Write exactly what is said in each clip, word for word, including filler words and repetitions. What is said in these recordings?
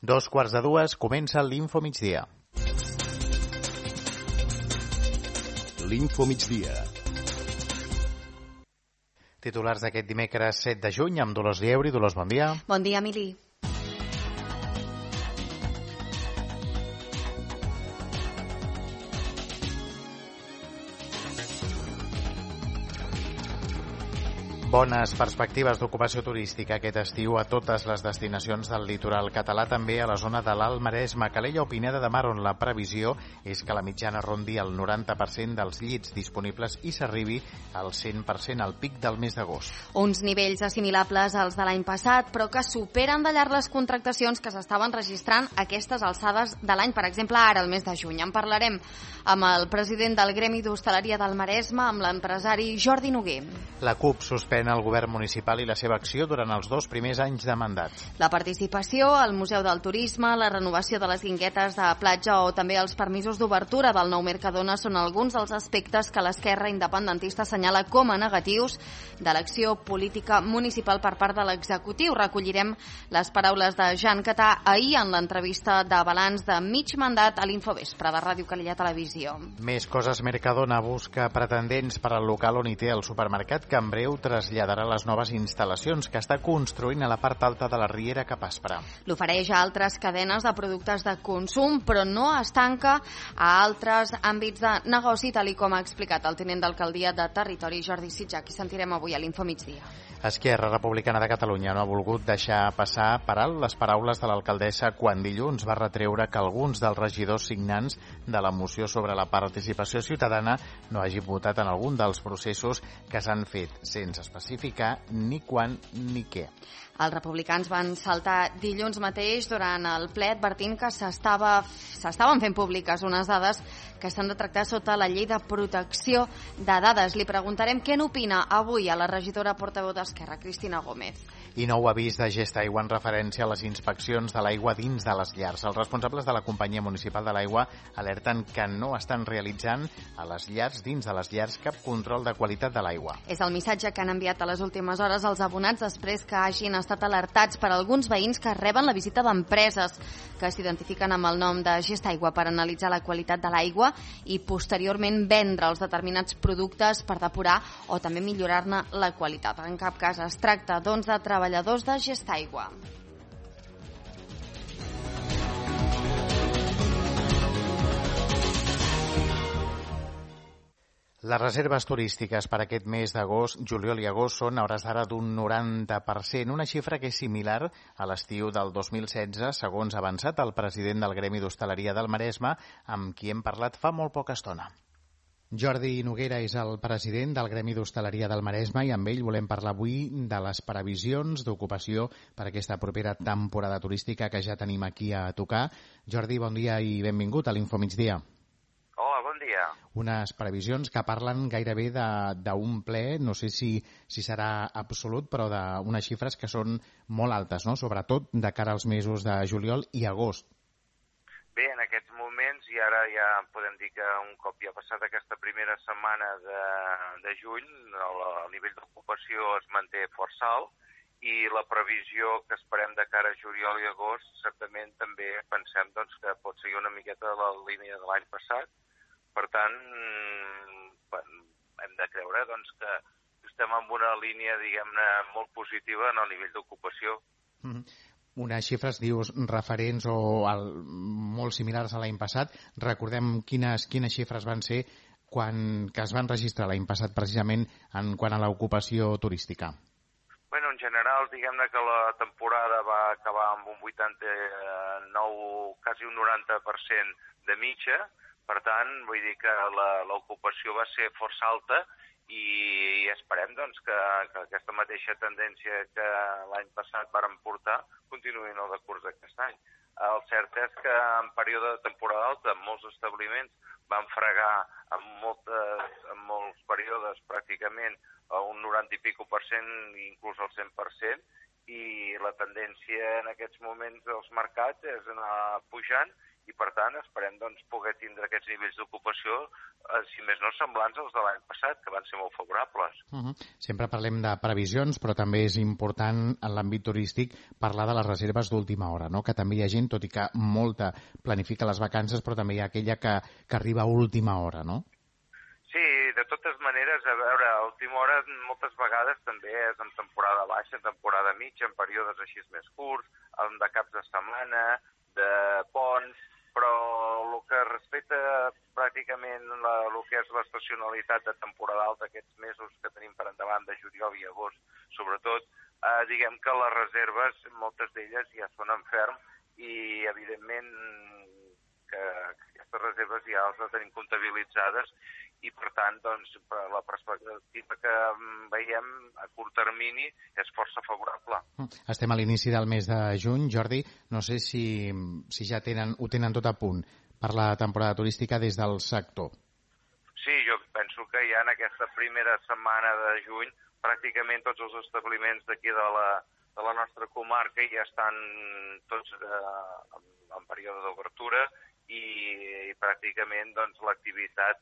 Dos quarts de dues, comença l'Info Migdia. L'Info Migdia. Titulars d'aquest dimecres set de juny amb Dolors Lieuri. Dolors, bon dia. Bon dia, Emili. Bones perspectives d'ocupació turística aquest estiu a totes les destinacions del litoral català, també a la zona de l'Alt Maresme, Calella o Pineda de Mar, on la previsió és que la mitjana rondi el noranta per cent dels llits disponibles i s'arribi al cent per cent al pic del mes d'agost. Uns nivells assimilables als de l'any passat, però que superen de llarg les contractacions que s'estaven registrant a aquestes alçades de l'any, per exemple, ara, el mes de juny. En parlarem amb el president del Gremi d'Hostaleria del Maresme, amb l'empresari Jordi Noguer. La CUP suspèn el govern municipal i la seva acció durant els dos primers anys de mandat. La participació al Museu del Turisme, la renovació de les guinguetes de platja o també els permisos d'obertura del nou Mercadona són alguns dels aspectes que l'esquerra independentista assenyala com a negatius de l'acció política municipal per part de l'executiu. Recollirem les paraules de Jan Catà ahir en l'entrevista de balanç de mig mandat a l'Infovespre de Ràdio Calella Televisió. Més coses. Mercadona busca pretendents per al local on hi té el supermercat, que en breu traslladarà les noves instal·lacions que està construint a la part alta de la Riera cap Aspre. L'ofereix a altres cadenes de productes de consum, però no es tanca a altres àmbits de negoci, tal com ha explicat el tinent d'alcaldia de Territori, Jordi Sitjà, qui sentirem avui a l'Info Migdia. Esquerra Republicana de Catalunya no ha volgut deixar passar per alt les paraules de l'alcaldessa quan dilluns va retreure que alguns dels regidors signants de la moció sobre la participació ciutadana no hagin votat en algun dels processos que s'han fet, sense especificar ni quan ni què. Els republicans van saltar dilluns mateix durant el ple advertint que s'estava, s'estaven fent públiques unes dades que s'han de tractar sota la llei de protecció de dades. Li preguntarem què n'opina avui a la regidora portaveu d'Esquerra, Cristina Gómez. I nou avís de Gest Aigua en referència a les inspeccions de l'aigua dins de les llars. Els responsables de la Companyia Municipal de l'Aigua alerten que no estan realitzant a les llars, dins de les llars, cap control de qualitat de l'aigua. És el missatge que han enviat a les últimes hores els abonats després que hagin estat alertats per alguns veïns que reben la visita d'empreses que s'identifiquen amb el nom de Gest Aigua per analitzar la qualitat de l'aigua i posteriorment vendre els determinats productes per depurar o també millorar-ne la qualitat. En cap cas es tracta, doncs, de treballadors de Gest Aigua. Les reserves turístiques per aquest mes d'agost, juliol i agost són a hores d'ara d'un noranta per cent, una xifra que és similar a l'estiu del dos mil setze, segons ha avançat el president del Gremi d'Hostaleria del Maresme, amb qui hem parlat fa molt poca estona. Jordi Noguera és el president del Gremi d'Hostaleria del Maresme i amb ell volem parlar avui de les previsions d'ocupació per aquesta propera temporada turística que ja tenim aquí a tocar. Jordi, bon dia i benvingut a l'Info Migdia. Hola, bon dia. Unes previsions que parlen gairebé d'un ple, no sé si, si serà absolut, però d'unes xifres que són molt altes, no? Sobretot de cara als mesos de juliol i agost. Bé, en aquests moments, i ara ja podem dir que un cop ja ha passat aquesta primera setmana de, de juny, el, el nivell d'ocupació es manté força alt i la previsió que esperem de cara a juliol i agost, certament també pensem doncs, que pot seguir una miqueta de la línia de l'any passat. Per tant, hem de creure doncs, que estem en una línia, diguem-ne, molt positiva en el nivell d'ocupació. Mm-hmm. Unes xifres, dius, referents o el, molt similars a l'any passat. Recordem quines, quines xifres van ser quan que es van registrar l'any passat precisament en quant a l'ocupació turística. Bueno, en general, diguem-ne que la temporada va acabar amb un vuitanta-nou, quasi un noranta per cent de mitja. Per tant, vull dir que l'ocupació va ser força alta i esperem doncs, que, que aquesta mateixa tendència que l'any passat vàrem portar continuï en el decurs d'aquest any. El cert és que en període de temporada alta molts establiments van fregar en, moltes, en molts períodes pràcticament un noranta i pico per cent, inclús el cent per cent, i la tendència en aquests moments dels mercats és anar pujant i per tant esperem doncs, poder tindre aquests nivells d'ocupació, eh, si més no semblants als de l'any passat, que van ser molt favorables. Uh -huh. Sempre parlem de previsions, però també és important en l'àmbit turístic parlar de les reserves d'última hora, no? Que també hi ha gent, tot i que molta planifica les vacances, però també hi ha aquella que, que arriba a última hora, no? Sí, de totes maneres, a veure, a última hora moltes vegades també és en temporada baixa, en temporada mitja, en períodes així més curts, en de caps de setmana, de ponts, però el que respecta pràcticament la, el que és l'estacionalitat de temporada alta, aquests mesos que tenim per endavant de juliol i agost, sobretot, eh, diguem que les reserves, moltes d'elles ja són en ferm i, evidentment, que, que aquestes reserves ja les tenim comptabilitzades i, per tant, doncs, la perspectiva que veiem a curt termini és força favorable. Estem a l'inici del mes de juny. Jordi, no sé si, si ja tenen, ho tenen tot a punt per la temporada turística des del sector. Sí, jo penso que ja en aquesta primera setmana de juny pràcticament tots els establiments d'aquí de la, de la nostra comarca ja estan tots eh, en, en període d'obertura i, i pràcticament doncs, l'activitat,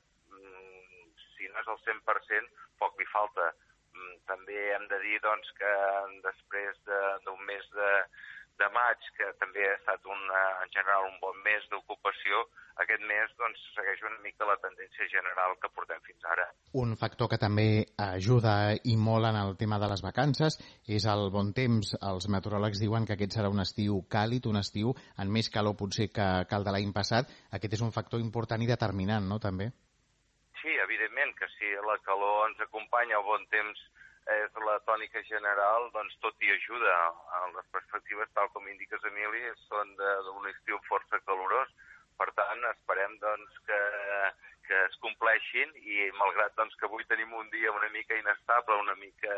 si no és el cent per cent, poc li falta. També hem de dir doncs, que després d'un de, mes de, de maig, que també ha estat una, en general un bon mes d'ocupació, aquest mes doncs, segueix una mica la tendència general que portem fins ara. Un factor que també ajuda i molt en el tema de les vacances és el bon temps. Els meteoròlegs diuen que aquest serà un estiu càlid, un estiu en més calor potser que, que el de l'any passat. Aquest és un factor important i determinant, no?, també? Sí, evidentment que si la calor ens acompanya, el bon temps és la tònica general, doncs tot hi ajuda. Les perspectives, tal com indiques, Emili, són d'un estiu força calorós. Per tant, esperem doncs, que, que es compleixin i, malgrat doncs, que avui tenim un dia una mica inestable, una mica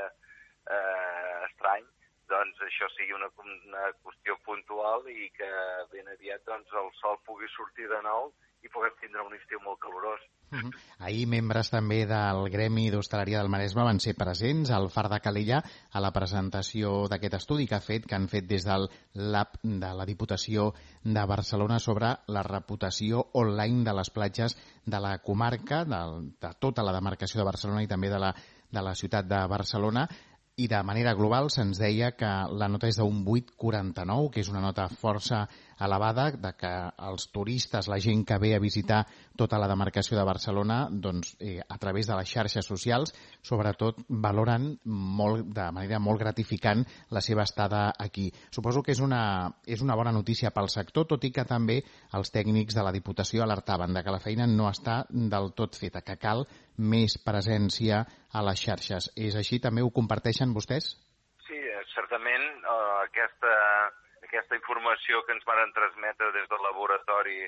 eh, estrany, doncs això sigui una, una qüestió puntual i que ben aviat doncs, el sol pugui sortir de nou i puguem tindre un estiu molt calorós. Uh-huh. Ahir membres també del Gremi d'Hostaleria del Maresme van ser presents al Far de Calella a la presentació d'aquest estudi que ha fet que han fet des del Lab de la Diputació de Barcelona sobre la reputació online de les platges de la comarca, de, de tota la demarcació de Barcelona i també de la, de la ciutat de Barcelona. I de manera global se'ns deia que la nota és d'un vuit coma quaranta-nou, que és una nota força elevada, de que els turistes, la gent que ve a visitar tota la demarcació de Barcelona, doncs, eh, a través de les xarxes socials, sobretot valoren molt, de manera molt gratificant la seva estada aquí. Suposo que és una, és una bona notícia pel sector, tot i que també els tècnics de la Diputació alertaven de que la feina no està del tot feta, que cal més presència a les xarxes. És així? També ho comparteixen vostès? Sí, certament eh, aquesta, aquesta informació que ens van transmetre des del laboratori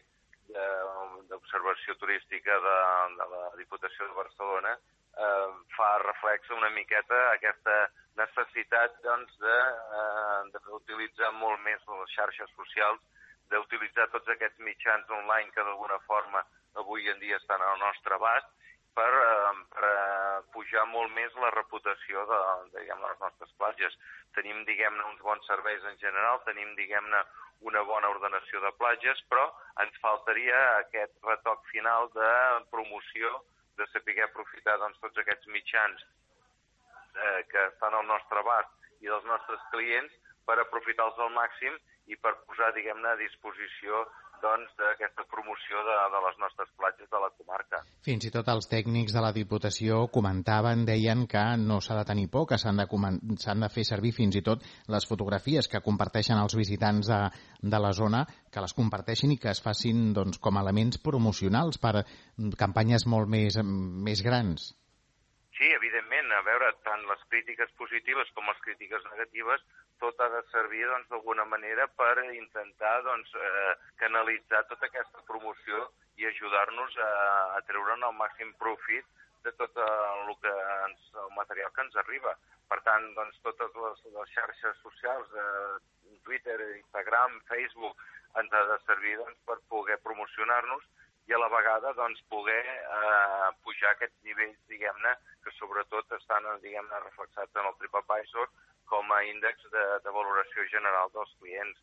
d'observació turística de, de la Diputació de Barcelona eh, fa reflex una miqueta aquesta necessitat doncs, d'utilitzar eh, molt més les xarxes socials, d'utilitzar tots aquests mitjans online que d'alguna forma avui en dia estan al nostre abast per, eh, per pujar molt més la reputació de, de, diguem, de les nostres platges. Tenim, diguem-ne, uns bons serveis en general, tenim, diguem-ne, una bona ordenació de platges, però ens faltaria aquest retoc final de promoció, de saber aprofitar doncs, tots aquests mitjans eh, que estan al nostre abast i dels nostres clients per aprofitar-los al màxim i per posar, diguem-ne, a disposició doncs, d'aquesta promoció de, de les nostres platges de la comarca. Fins i tot els tècnics de la Diputació comentaven, deien que no s'ha de tenir por, que s'han de, s'han de fer servir fins i tot les fotografies que comparteixen els visitants de, de la zona, que les comparteixin i que es facin doncs, com a elements promocionals per campanyes molt més, més grans. Sí, evidentment, a veure, tant les crítiques positives com les crítiques negatives, tot ha de servir doncs, d'alguna manera per intentar doncs, eh, canalitzar tota aquesta promoció i ajudar-nos a, a treure'n el màxim profit de tot el, que ens, el material que ens arriba. Per tant, doncs, totes les, les xarxes socials, eh, Twitter, Instagram, Facebook, ens ha de servir doncs, per poder promocionar-nos i a la vegada doncs, poder eh, pujar aquests nivells, diguem-ne, que sobretot estan diguem-ne, reflexats en el TripAdvisor com a índex de, de valoració general dels clients.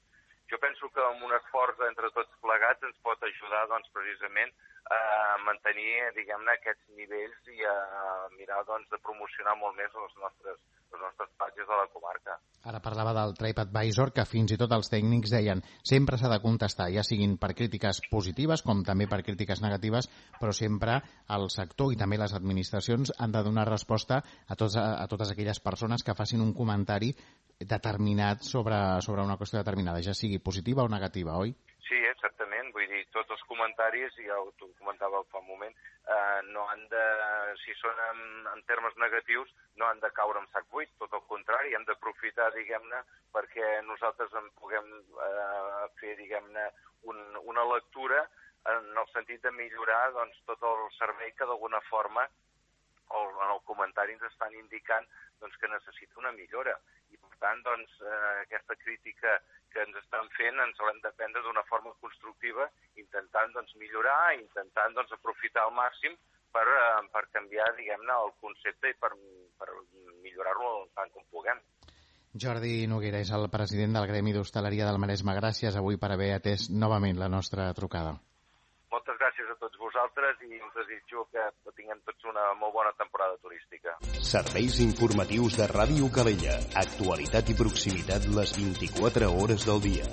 Jo penso que amb un esforç entre tots plegats ens pot ajudar, doncs, precisament a mantenir, diguem-ne, aquests nivells i a mirar, doncs, de promocionar molt més les nostres, les nostres platges de la comarca. Ara parlava del TripAdvisor, que fins i tot els tècnics deien sempre s'ha de contestar, ja siguin per crítiques positives com també per crítiques negatives, però sempre el sector i també les administracions han de donar resposta a, tots, a totes aquelles persones que facin un comentari determinat sobre, sobre una qüestió determinada, ja sigui positiva o negativa, oi? Sí, exactament. Vull dir, tots els comentaris, ja ho comentava fa un moment, eh, no han de, si són en, en termes negatius, no han de caure en sac buit, tot el contrari, hem d'aprofitar, diguem-ne, perquè nosaltres en puguem eh, fer, diguem-ne, un, una lectura en el sentit de millorar, doncs, tot el servei que d'alguna forma o en el comentari ens estan indicant, doncs, que necessita una millora. I per tant, doncs, eh, aquesta crítica que ens estan fent ens l'hem de prendre d'una forma constructiva, intentant, doncs, millorar, intentant, doncs, aprofitar al màxim per, eh, per canviar, diguem-ne, el concepte i per, per millorar-lo tant com puguem. Jordi Noguera és el president del Gremi d'Hostaleria del Maresme. Gràcies avui per haver atès novament la nostra trucada. Moltes gràcies a tots vosaltres i us desitjo que tinguem tots una molt bona temporada turística. Serveis informatius de Ràdio Calella. Actualitat i proximitat les vint-i-quatre hores del dia.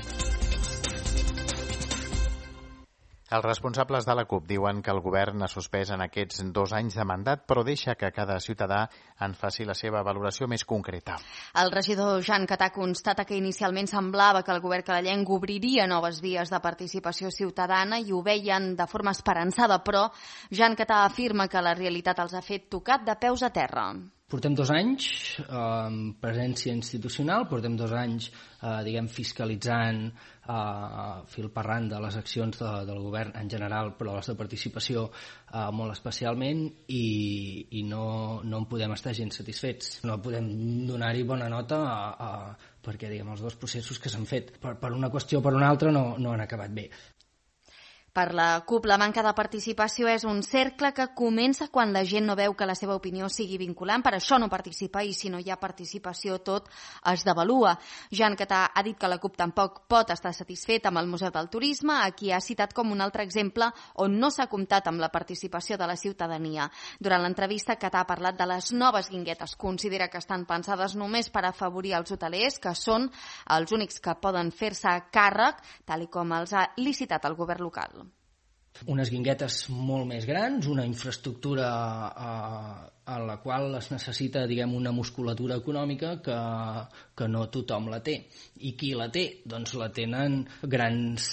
Els responsables de la CUP diuen que el govern ha suspès en aquests dos anys de mandat, però deixa que cada ciutadà en faci la seva valoració més concreta. El regidor Jan Catà constata que inicialment semblava que el govern canadenc obriria noves vies de participació ciutadana i ho veien de forma esperançada, però Jan Catà afirma que la realitat els ha fet tocat de peus a terra. Portem dos anys amb eh, presència institucional, portem dos anys eh, diguem, fiscalitzant eh, fil per randa les accions de, del govern en general, però les de participació eh, molt especialment, i, i no, no en podem estar gens satisfets. No podem donar-hi bona nota a, a, perquè diguem, els dos processos que s'han fet per, per una qüestió o per una altra no, no han acabat bé. Per la CUP, la manca de participació és un cercle que comença quan la gent no veu que la seva opinió sigui vinculant, per això no participa, i si no hi ha participació tot es devalua. Jan Catà ha dit que la CUP tampoc pot estar satisfet amb el Museu del Turisme, a qui ha citat com un altre exemple on no s'ha comptat amb la participació de la ciutadania. Durant l'entrevista, Catà ha parlat de les noves guinguetes. Considera que estan pensades només per afavorir els hotelers, que són els únics que poden fer-se càrrec, tal com els ha licitat el govern local. Unes guinguetes molt més grans, una infraestructura eh, a la qual es necessita, diguem, una musculatura econòmica que, que no tothom la té. I qui la té? Doncs la tenen grans,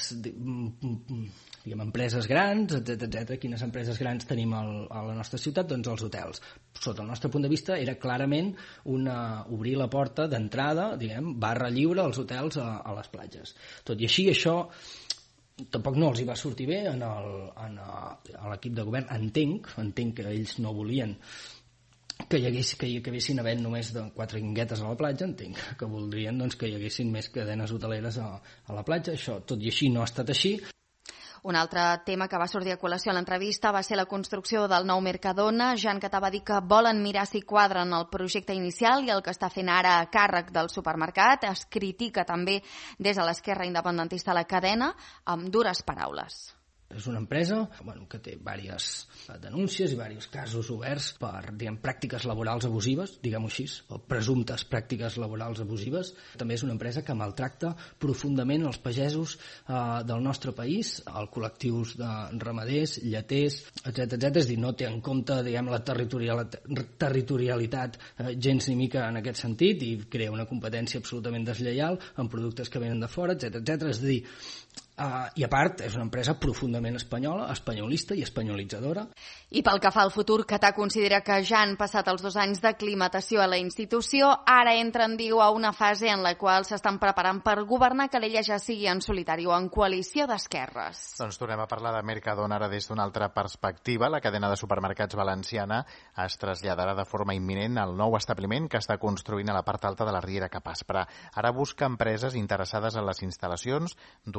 diguem, empreses grans, etcètera, etcètera. Quines empreses grans tenim al, a la nostra ciutat? Doncs els hotels. Sota el nostre punt de vista era clarament una, obrir la porta d'entrada, diguem, barra lliure als hotels a, a les platges. Tot i així, això tampoc no els hi va sortir bé en el, en el, a l'equip de govern. Entenc, entenc que ells no volien que hi hagués, que hi acabessin havent només de quatre guinguetes a la platja, entenc que voldrien, doncs, que hi haguessin més cadenes hoteleres a, a la platja. Això, tot i així, no ha estat així. Un altre tema que va sortir a col·lació a l'entrevista va ser la construcció del nou Mercadona. Jan Catà va dir que volen mirar si quadren el projecte inicial i el que està fent ara a càrrec del supermercat. Es critica també des de l'esquerra independentista la cadena amb dures paraules. És una empresa, bueno, que té diverses denúncies i diversos casos oberts per, diguem, pràctiques laborals abusives, diguem-ho així, o presumptes pràctiques laborals abusives. També és una empresa que maltracta profundament els pagesos eh, del nostre país, els col·lectius de ramaders, lleters, etcètera, etcètera. És a dir, no té en compte, diguem, la territorialitat, territorialitat eh, gens ni mica en aquest sentit, i crea una competència absolutament deslleial en productes que venen de fora, etcètera, etcètera. És a dir, Uh, i a part és una empresa profundament espanyola, espanyolista i espanyolitzadora. I pel que fa al futur, Catà considera que ja han passat els dos anys d'aclimatació a la institució, ara entren, diu, a una fase en la qual s'estan preparant per governar Calella, ja sigui en solitari o en coalició d'esquerres. Doncs tornem a parlar de Mercadona ara des d'una altra perspectiva. La cadena de supermercats valenciana es traslladarà de forma imminent al nou establiment que està construint a la part alta de la Riera Capaspra. Ara busca empreses interessades en les instal·lacions d'uns mil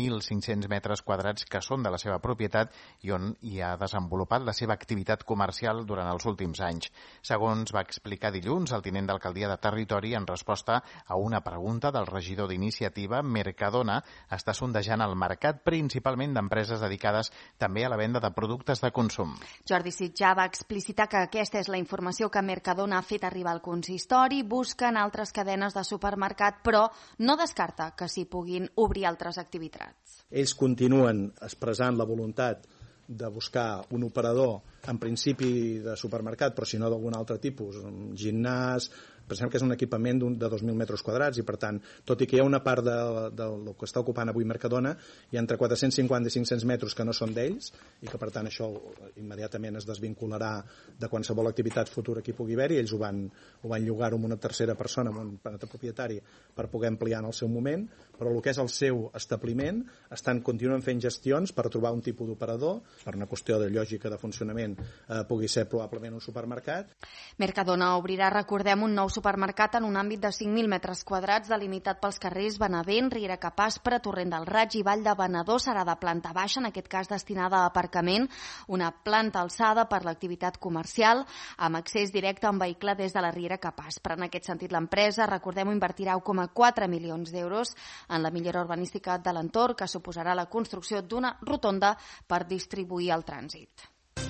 mil cinc-cents metres quadrats que són de la seva propietat i on hi ha desenvolupat la seva activitat comercial durant els últims anys. Segons va explicar dilluns el tinent d'alcaldia de Territori en resposta a una pregunta del regidor d'Iniciativa, Mercadona està sondejant el mercat principalment d'empreses dedicades també a la venda de productes de consum. Jordi Sitjà va explicitar que aquesta és la informació que Mercadona ha fet arribar al consistori, busquen altres cadenes de supermercat, però no descarta que s'hi puguin obrir altres activitats. Ells continuen expressant la voluntat de buscar un operador, en principi de supermercat, però si no d'algun altre tipus, un gimnàs. Pensem que és un equipament de dos mil metres quadrats i, per tant, tot i que hi ha una part de, de, del que està ocupant avui Mercadona, hi ha entre quatre-cents cinquanta i cinc-cents metres que no són d'ells i que, per tant, això immediatament es desvincularà de qualsevol activitat futura que hi pugui haver i ells ho van, ho van llogar amb una tercera persona, amb un altre propietari, per poder ampliar en el seu moment, però el que és el seu establiment estan, continuen fent gestions per trobar un tipus d'operador, per una qüestió de lògica de funcionament, eh, pugui ser probablement un supermercat. Mercadona obrirà, recordem, un nou supermercat en un àmbit de cinc mil metres quadrats delimitat pels carrers Benavent, Riera Capaspre, Torrent del Raig i Vall de Venedor. Serà de planta baixa, en aquest cas destinada a aparcament, una planta alçada per l'activitat comercial amb accés directe en vehicle des de la Riera Capaspre. En aquest sentit, l'empresa, recordem-ho, invertirà un coma quatre milions d'euros en la millora urbanística de l'entorn, que suposarà la construcció d'una rotonda per distribuir el trànsit.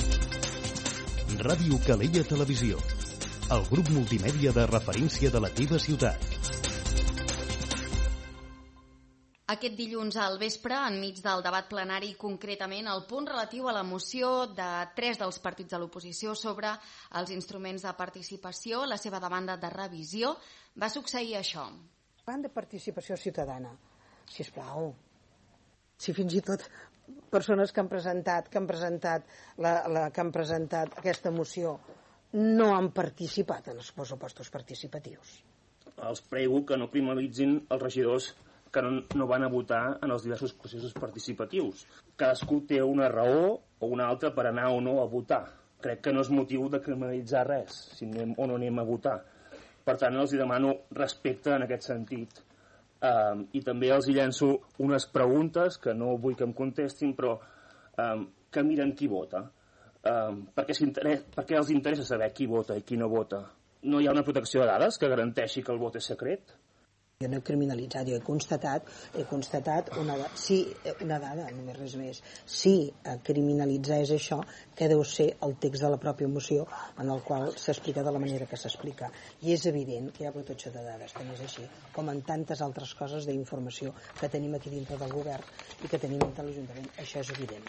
Ràdio Calella Televisió, el grup multimèdia de referència de la teva ciutat. Aquest dilluns al vespre, enmig del debat plenari, concretament el punt relatiu a la moció de tres dels partits de l'oposició sobre els instruments de participació, la seva demanda de revisió, va succeir això. Parlant de participació ciutadana, sisplau, si fins i tot persones que han presentat, que han presentat, la, la, que han presentat aquesta moció no han participat en els pressupostos participatius. Els prego que no criminalitzin els regidors que no, no van a votar en els diversos processos participatius. Cadascú té una raó o una altra per anar o no a votar. Crec que no és motiu de criminalitzar res, si anem o no anem a votar. Per tant, els demano respecte en aquest sentit. Um, I també els llenço unes preguntes que no vull que em contestin, però um, que miren qui vota. Um, perquè, perquè els interessa saber qui vota i qui no vota. No hi ha una protecció de dades que garanteixi que el vot és secret? Jo no he criminalitzat, jo he constatat, he constatat una, sí, una dada, només res més. Si criminalitzar és això, que deu ser el text de la pròpia moció en el qual s'explica de la manera que s'explica. I és evident que hi ha protecció de dades, que no és així, com en tantes altres coses d'informació que tenim aquí dintre del govern i que tenim dintre l'Ajuntament. Això és evident.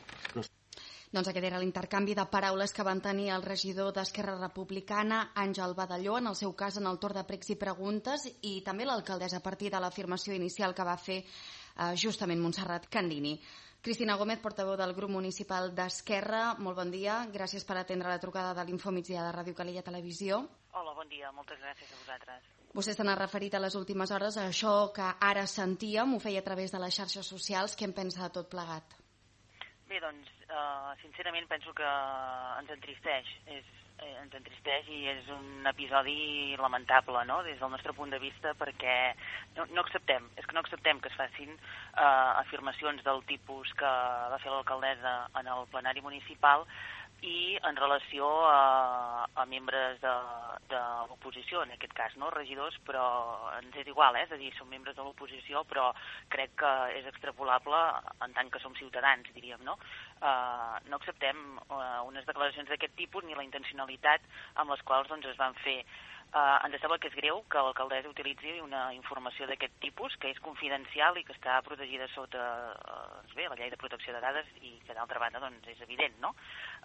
Doncs aquest era l'intercanvi de paraules que van tenir el regidor d'Esquerra Republicana, Àngel Badalló, en el seu cas en el torn de pregs i preguntes, i també l'alcaldessa a partir de l'afirmació inicial que va fer eh, justament Montserrat Candini. Cristina Gómez, portaveu del grup municipal d'Esquerra, molt bon dia. Gràcies per atendre la trucada de l'Infomigdia de Ràdio Calella Televisió. Hola, bon dia. Moltes gràcies a vosaltres. Vostè s'ha referit a les últimes hores a això que ara sentíem, ho feia a través de les xarxes socials. Què en pensa de tot plegat? Bé, doncs, uh, sincerament penso que ens entristeix, és, eh, ens entristeix i és un episodi lamentable, no?, des del nostre punt de vista, perquè no, no acceptem, és que no acceptem que es facin uh, afirmacions del tipus que va fer l'alcaldessa en el plenari municipal i en relació a, a membres de, de l'oposició, en aquest cas, no?, regidors, però ens és igual, eh? És a dir, són membres de l'oposició, però crec que és extrapolable en tant que som ciutadans, diríem, no? Uh, no acceptem uh, unes declaracions d'aquest tipus ni la intencionalitat amb les quals doncs, es van fer. Uh, ens sembla que és greu que l'alcaldessa utilitzi una informació d'aquest tipus, que és confidencial i que està protegida sota uh, bé, la llei de protecció de dades i que d'altra banda doncs, és evident, no?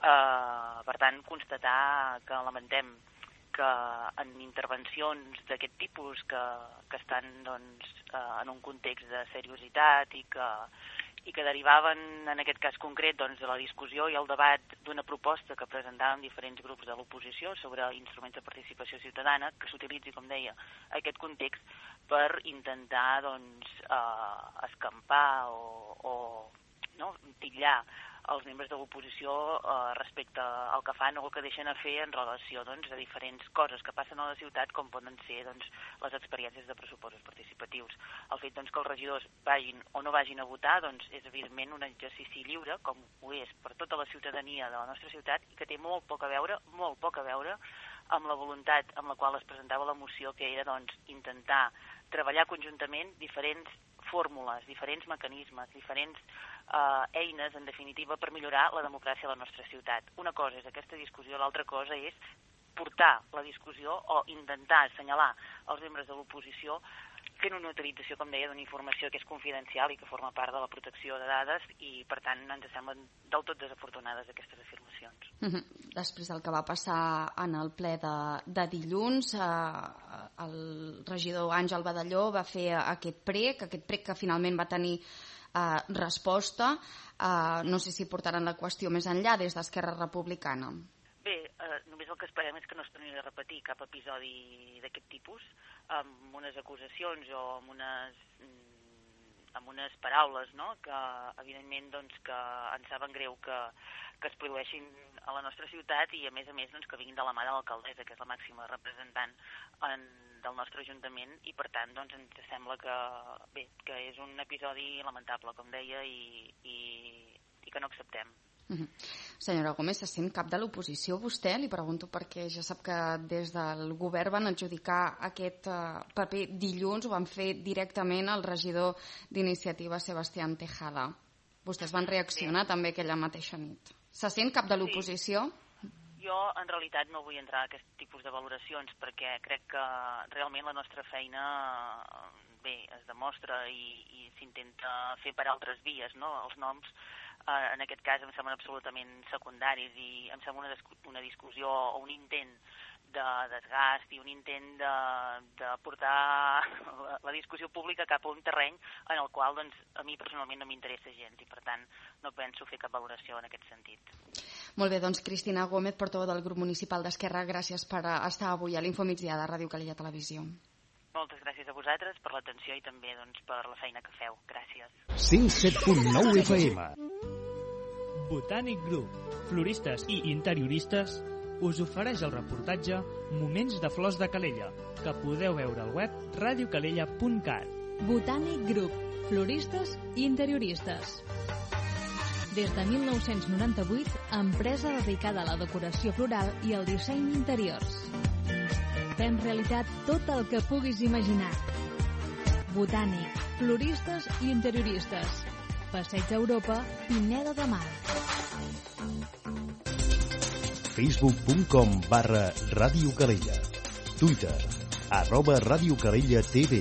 Uh, per tant, constatar que lamentem que en intervencions d'aquest tipus que, que estan doncs, uh, en un context de seriositat i que i que derivaven, en aquest cas concret, doncs, de la discussió i el debat d'una proposta que presentàvem diferents grups de l'oposició sobre instruments de participació ciutadana, que s'utilitzi, com deia, aquest context per intentar doncs, eh, escampar o, o no, titllar els membres de l'oposició eh, respecte al que fan o el que deixen a fer en relació doncs, a diferents coses que passen a la ciutat, com poden ser doncs, les experiències de pressupostos participatius. El fet doncs, que els regidors vagin o no vagin a votar doncs, és evidentment un exercici lliure, com ho és per tota la ciutadania de la nostra ciutat, i que té molt poc a veure, molt poc a veure amb la voluntat amb la qual es presentava la moció, que era doncs, intentar treballar conjuntament diferents fórmules, diferents mecanismes, diferents eh, eines, en definitiva, per millorar la democràcia a la nostra ciutat. Una cosa és aquesta discussió, l'altra cosa és portar la discussió o intentar assenyalar els membres de l'oposició fent una utilització, com deia, d'una informació que és confidencial i que forma part de la protecció de dades i, per tant, ens semblen del tot desafortunades aquestes afirmacions. Mm-hmm. Després del que va passar en el ple de, de dilluns, eh, el regidor Àngel Badalló va fer aquest prec, aquest prec que finalment va tenir eh, resposta. Eh, no sé si portaran la qüestió més enllà des d'Esquerra Republicana. Bé, eh, només el que esperem és que no es torni a repetir cap episodi d'aquest tipus, amb unes acusacions o amb unes, amb unes paraules, no? Que evidentment doncs, que ens saben greu que, que es produeixin a la nostra ciutat i a més a més doncs, que vinguin de la mà de l'alcaldessa, que és la màxima representant en, del nostre ajuntament, i per tant doncs, ens sembla que, bé, que és un episodi lamentable, com deia, i, i, i que no acceptem. Uh-huh. Senyora Gómez, se sent cap de l'oposició vostè? Li pregunto perquè ja sap que des del govern van adjudicar aquest uh, paper dilluns, ho van fer directament al regidor d'Iniciativa, Sebastián Tejada. Vostès van reaccionar sí. també aquella mateixa nit. Se sent cap de l'oposició? Sí. Jo en realitat no vull entrar a aquest tipus de valoracions perquè crec que realment la nostra feina bé, es demostra i, i s'intenta fer per altres vies, no? Els noms Uh, en aquest cas em semblen absolutament secundaris i em sembla una, una discussió o un intent de desgast i un intent de, de portar la, la discussió pública cap a un terreny en el qual doncs, a mi personalment no m'interessa gens i per tant no penso fer cap valoració en aquest sentit. Molt bé, doncs Cristina Gómez, portaveu del grup municipal d'Esquerra, gràcies per estar avui a l'Infomigdia de Ràdio Calella Televisió. Moltes gràcies a vosaltres per l'atenció i també doncs, per la feina que feu. Gràcies. cent set punt nou F M. Botànic Group, floristes i interioristes, us ofereix el reportatge Moments de flors de Calella, que podeu veure al web radio calella punt cat. Botànic Group, floristes i interioristes. Des de mil nou-cents noranta-vuit, empresa dedicada a la decoració floral i al disseny d'interiors. Fem realitat tot el que puguis imaginar. Botànic, floristes i interioristes. Passeig Europa, Pineda de Mar. facebook punt com barra Ràdio Calella. Twitter, arroba Ràdio Calella T V.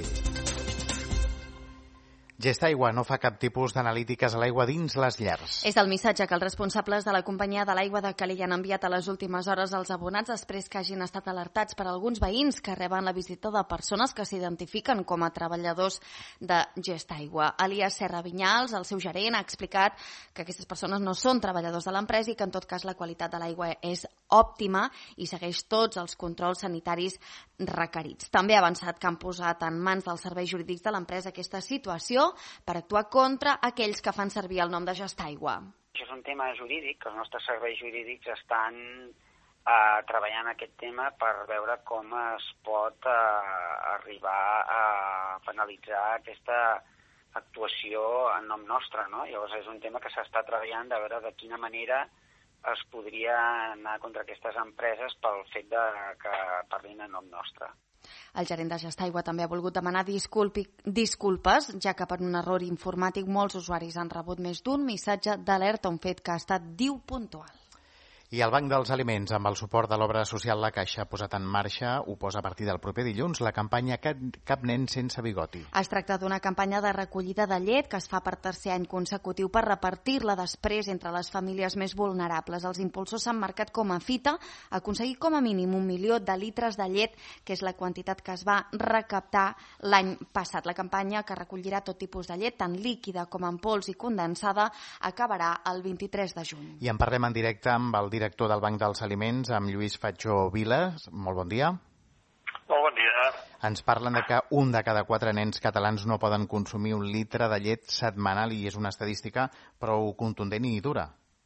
Gestaigua no fa cap tipus d'analítiques a l'aigua dins les llars. És el missatge que els responsables de la companyia de l'aigua de Calella han enviat a les últimes hores als abonats després que hagin estat alertats per alguns veïns que reben la visita de persones que s'identifiquen com a treballadors de Gestaigua. Elias Serra Vinyals, el seu gerent, ha explicat que aquestes persones no són treballadors de l'empresa i que en tot cas la qualitat de l'aigua és òptima i segueix tots els controls sanitaris requerits. També ha avançat que han posat en mans dels serveis jurídics de l'empresa aquesta situació per actuar contra aquells que fan servir el nom de Gestaigua. Això és un tema jurídic, que els nostres serveis jurídics estan eh, treballant aquest tema per veure com es pot eh, arribar a penalitzar aquesta actuació en nom nostre, no? Llavors és un tema que s'està treballant de veure de quina manera es podria anar contra aquestes empreses pel fet de que parlin en nom nostre. El gerent de Gestaigua també ha volgut demanar disculpi, disculpes, ja que per un error informàtic molts usuaris han rebut més d'un missatge d'alerta, un fet que ha estat diu puntual. I el Banc dels Aliments, amb el suport de l'obra social La Caixa, ha posat en marxa, ho posa a partir del proper dilluns, la campanya Cap nen sense bigoti. Es tracta d'una campanya de recollida de llet que es fa per tercer any consecutiu per repartir-la després entre les famílies més vulnerables. Els impulsors s'han marcat com a fita aconseguir com a mínim un milió de litres de llet, que és la quantitat que es va recaptar l'any passat. La campanya, que recollirà tot tipus de llet, tant líquida com en pols i condensada, acabarà el vint-i-tres de juny. I en parlem en directe amb el director del Banc dels Aliments, amb Lluís Fatjó Vila. Molt bon dia. Molt bon dia. Ens parlen de que un de cada quatre nens catalans no poden consumir un litre de llet setmanal i és una estadística prou contundent i dura.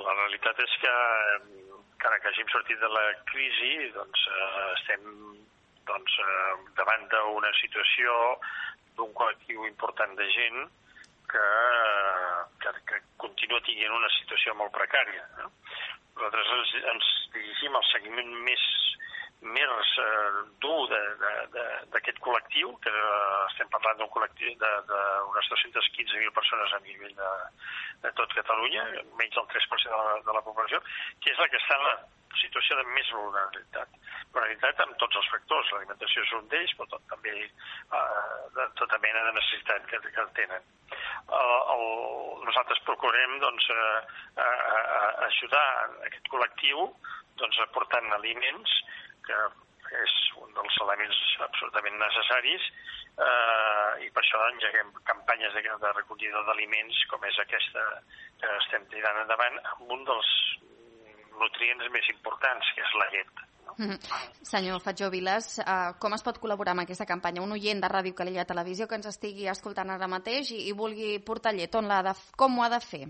la realitat és que, encara que hàgim sortit de la crisi, doncs eh, estem doncs, eh, davant d'una situació d'un col·lectiu important de gent que, que, que continua tenint una situació molt precària. No? Nosaltres ens, ens dirigim al seguiment més més eh, dur d'aquest col·lectiu, que estem parlant d'un col·lectiu d'unes dos-centes quinze mil persones a nivell de, de tot Catalunya, menys del tres per cent de la, de la població, que és la que està en la situació de més vulnerabilitat. Vulnerabilitat amb tots els factors, l'alimentació és un d'ells, però tot, també eh, de tota mena de necessitat que, que tenen. El, el, nosaltres procurem doncs, eh, eh, ajudar aquest col·lectiu doncs, aportant aliments, que és un dels elements absolutament necessaris, eh, i per això engeguem campanyes de, de recollida d'aliments, com és aquesta que estem tirant endavant, amb un dels nutrients més importants, que és la llet. No? Mm-hmm. Senyor Fatjó Vilas, eh, com es pot col·laborar amb aquesta campanya? Un oient de Ràdio Calella Televisió que ens estigui escoltant ara mateix i, i vulgui portar llet, on l'ha de, com ho ha de fer?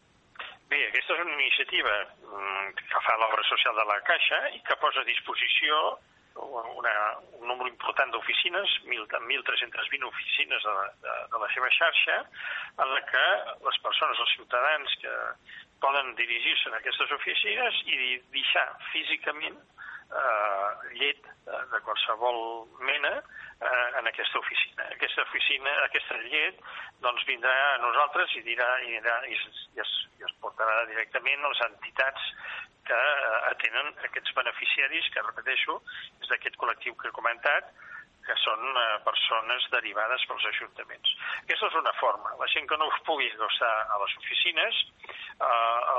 Bé, aquesta és una iniciativa que fa l'obra social de la Caixa i que posa a disposició una, un número important d'oficines, mil tres-cents vint oficines de, de, de la seva xarxa, en la que les persones, els ciutadans que poden dirigir-se a aquestes oficines i deixar físicament eh, llet eh, de qualsevol mena eh, en aquesta oficina. Aquesta oficina, aquesta llet, doncs vindrà a nosaltres i dirà i, dirà, i, i, es, i es portarà directament a les entitats que atenen aquests beneficiaris, que repeteixo, és d'aquest col·lectiu que he comentat, que són eh, persones derivades pels ajuntaments. Aquesta és una forma. La gent que no us pugui acostar a les oficines, eh,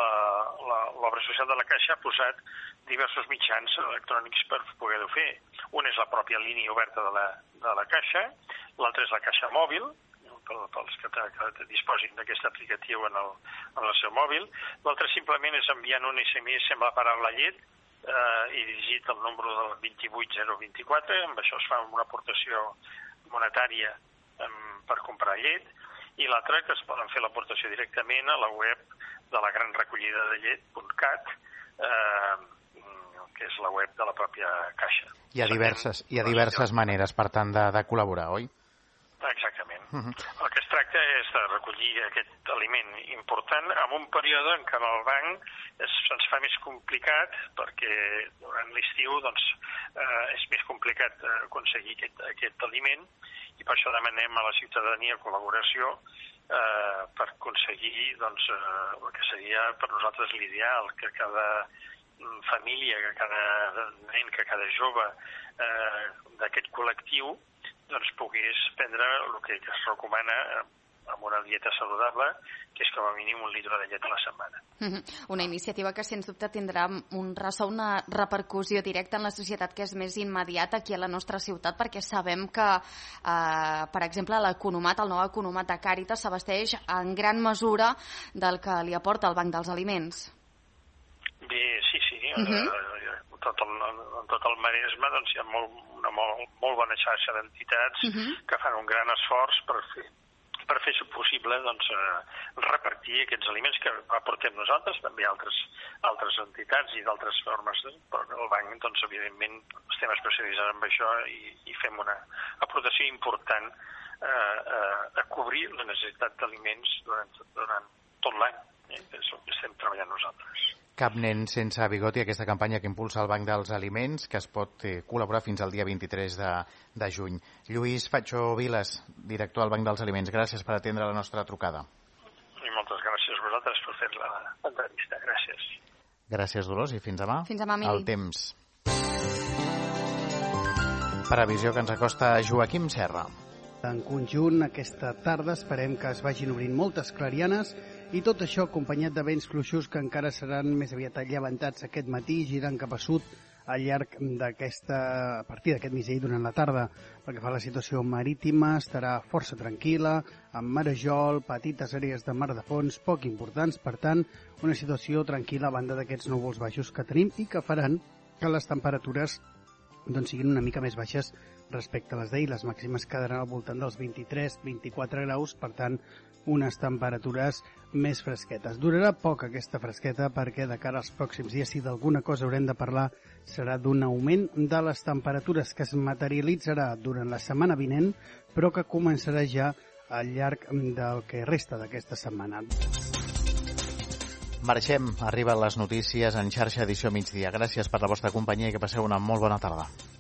eh, l'obra social de la Caixa ha posat diversos mitjans electrònics per poder-ho fer. Un és la pròpia línia oberta de la, de la Caixa, l'altre és la Caixa Mòbil, pels que, que disposin d'aquest aplicatiu en el, en el seu mòbil. L'altre simplement és enviant un esse eme esse amb la paraula llet eh, i dirigit al número del dos vuit zero dos quatre. Amb això es fa una aportació monetària eh, per comprar llet, i l'altre que es poden fer l'aportació directament a la web de la gran recollida de llet punt cat, eh, que és la web de la pròpia Caixa. Hi ha diverses, hi ha diverses maneres, per tant, de, de col·laborar, oi? Exactament. Uh-huh. El que es tracta és de recollir aquest aliment important en un període en què en el banc es, ens fa més complicat, perquè durant l'estiu doncs, eh, és més complicat eh, aconseguir aquest, aquest aliment, i per això demanem a la ciutadania col·laboració eh, per aconseguir doncs, eh, el que seria per nosaltres l'ideal, que cada família, que cada nen, que cada jove eh, d'aquest col·lectiu doncs pogués prendre el que es recomana amb una dieta saludable, que és com a mínim un litre de llet a la setmana. Una iniciativa que, sens dubte, tindrà un ressò, una repercussió directa en la societat que és més immediata aquí a la nostra ciutat, perquè sabem que, eh, per exemple, l'Economat, el nou Economat de Càritas, s'abasteix en gran mesura del que li aporta el Banc dels Aliments. Bé, sí, sí. Uh-huh. Tot el, en tot el Maresme doncs, hi ha molt, una molt, molt bona xarxa d'entitats uh-huh. que fan un gran esforç per fer, per fer possible doncs, eh, repartir aquests aliments que aportem nosaltres, també altres, altres entitats i d'altres formes, però el banc, doncs, evidentment, estem especialitzats en això i, i fem una aportació important eh, eh, a cobrir la necessitat d'aliments durant, durant tot l'any. Eh? És el que estem treballant nosaltres. Cap nen sense bigoti, aquesta campanya que impulsa el Banc dels Aliments, que es pot eh, col·laborar fins al dia vint-i-tres de, de juny. Lluís Fatjó Vilas, director del Banc dels Aliments, gràcies per atendre la nostra trucada. I moltes gràcies a vosaltres per fer l'entrevista. Gràcies. Gràcies, Dolors, i fins demà. Fins demà, Emili. El temps. Previsió que ens acosta Joaquim Serra. En conjunt, aquesta tarda esperem que es vagin obrint moltes clarianes, i tot això acompanyat de vents fluixos que encara seran més aviat llevantats aquest matí, girant cap a sud al llarg d'aquesta, a partir d'aquest migdia durant la tarda. Pel que fa a la situació marítima, estarà força tranquil·la, amb marejol, petites àrees de mar de fons poc importants, per tant, una situació tranquil·la a banda d'aquests núvols baixos que tenim i que faran que les temperatures doncs, siguin una mica més baixes respecte a les d'ahir. Les màximes quedaran al voltant dels vint-i-tres a vint-i-quatre graus, per tant, unes temperatures més fresquetes. Durarà poc aquesta fresqueta perquè de cara als pròxims dies, si d'alguna cosa haurem de parlar, serà d'un augment de les temperatures que es materialitzarà durant la setmana vinent, però que començarà ja al llarg del que resta d'aquesta setmana. Marxem, arriben les notícies en xarxa edició migdia. Gràcies per la vostra companyia i que passeu una molt bona tarda.